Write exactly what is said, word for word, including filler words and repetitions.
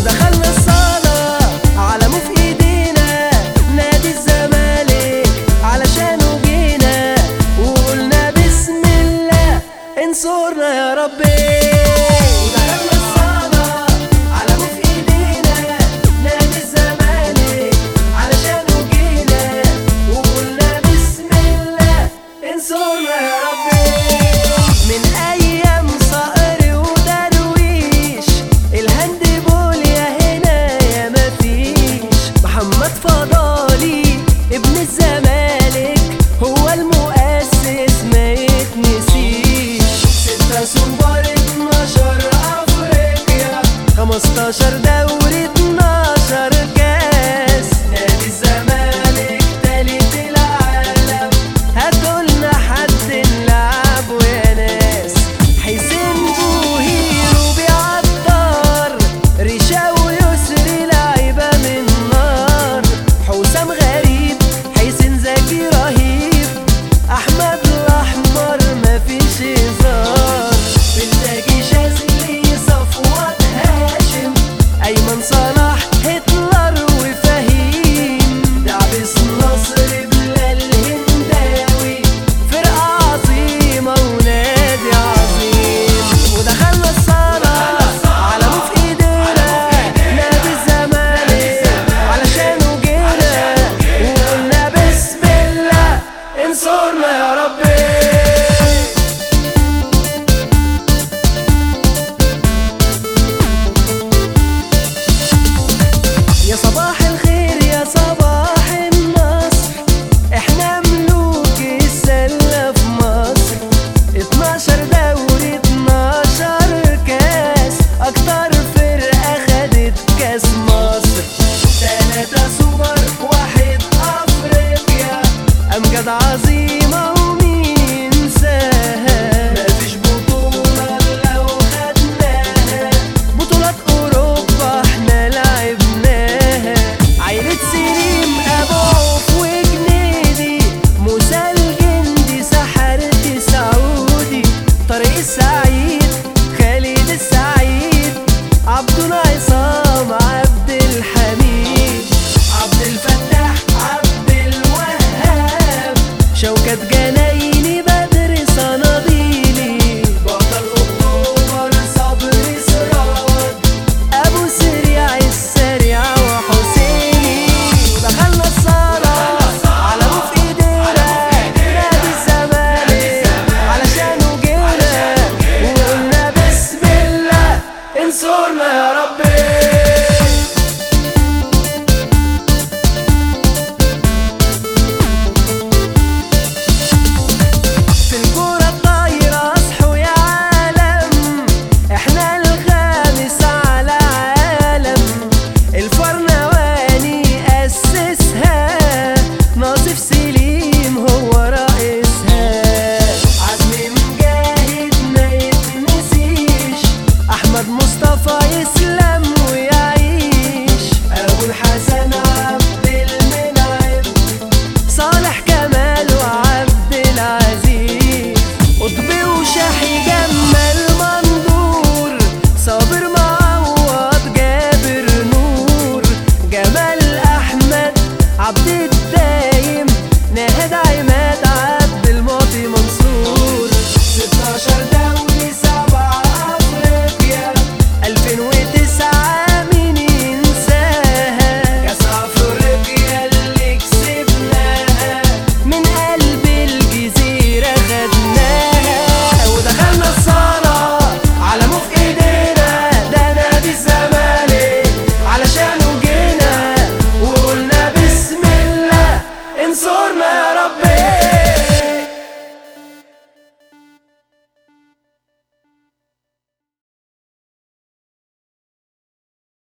ودخلنا الصالة علمه في ايدينا، نادي الزمالك علشانه جينا، وقلنا بسم الله انصرنا يا ربي. ودخلنا الصالة علمه في ايدينا، نادي الزمالك علشانه جينا، وقلنا بسم الله انصرنا يا ربي. من ايام صقر ودرويش الهاندبول يا هنا يا مفيش، محمد فضالي ابن الزمالك هو المؤسس ما يتنسيش. ستة سوبر اتناشر افريقيا، خمستاشر دوري اتناشر